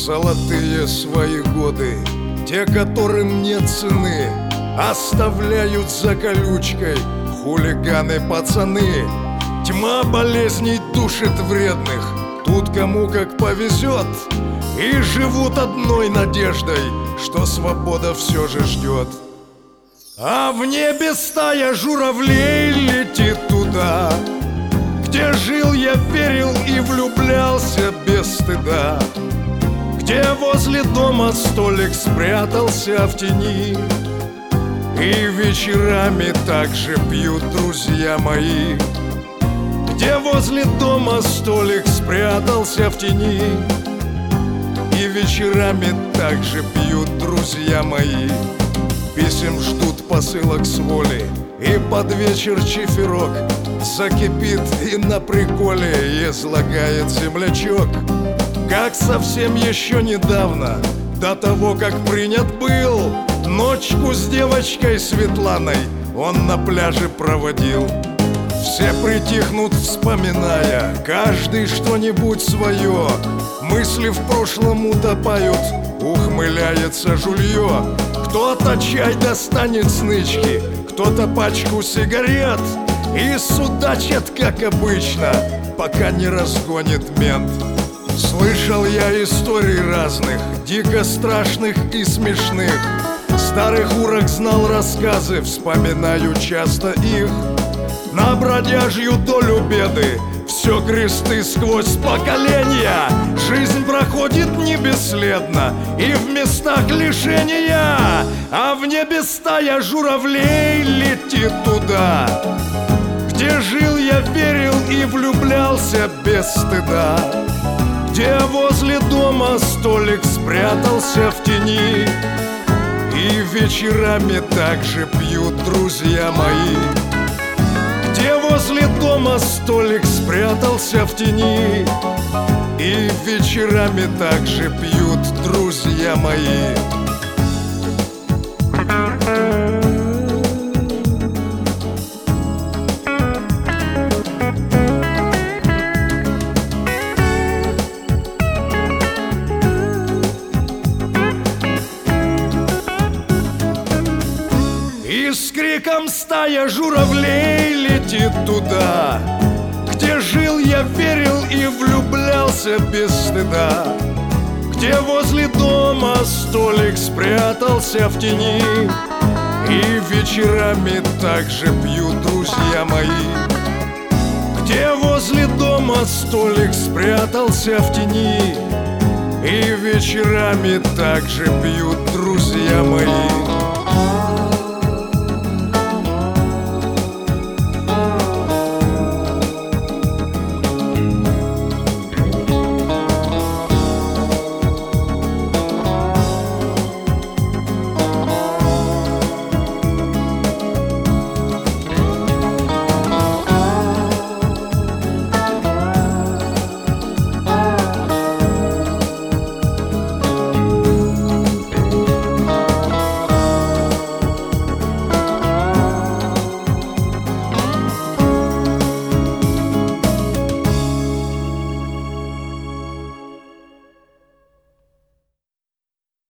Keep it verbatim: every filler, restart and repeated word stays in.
Золотые свои годы, те, которым нет цены, оставляют за колючкой хулиганы-пацаны. Тьма болезней душит вредных, тут кому как повезет, и живут одной надеждой, что свобода все же ждет. А в небе стая журавлей летит туда, где жил я, верил и влюблялся без стыда, где возле дома столик спрятался в тени, и вечерами также пьют друзья мои. Где возле дома столик спрятался в тени, и вечерами также пьют друзья мои. Писем ждут посылок с воли, и под вечер чиферок закипит и на приколе излагает землячок, как совсем еще недавно, до того, как принят был, ночку с девочкой Светланой он на пляже проводил. Все притихнут, вспоминая, каждый что-нибудь свое. Мысли в прошлом утопают, ухмыляется жулье. Кто-то чай достанет с нычки, кто-то пачку сигарет, и судачат, как обычно, пока не разгонит мент. Слышал я историй разных, дико страшных и смешных. Старых урок знал рассказы, вспоминаю часто их. На бродяжью долю беды все кресты сквозь поколения. Жизнь проходит не бесследно и в местах лишения, а в небе стая журавлей летит туда, где жил я, верил и влюблялся без стыда, где возле дома столик спрятался в тени, и вечерами также пьют друзья мои. Где возле дома столик спрятался в тени, и вечерами также пьют друзья мои. И с криком стая журавлей летит туда, где жил я, верил и влюблялся без стыда, где возле дома столик спрятался в тени, и вечерами также пьют друзья мои. Где возле дома столик спрятался в тени, и вечерами также пьют друзья мои.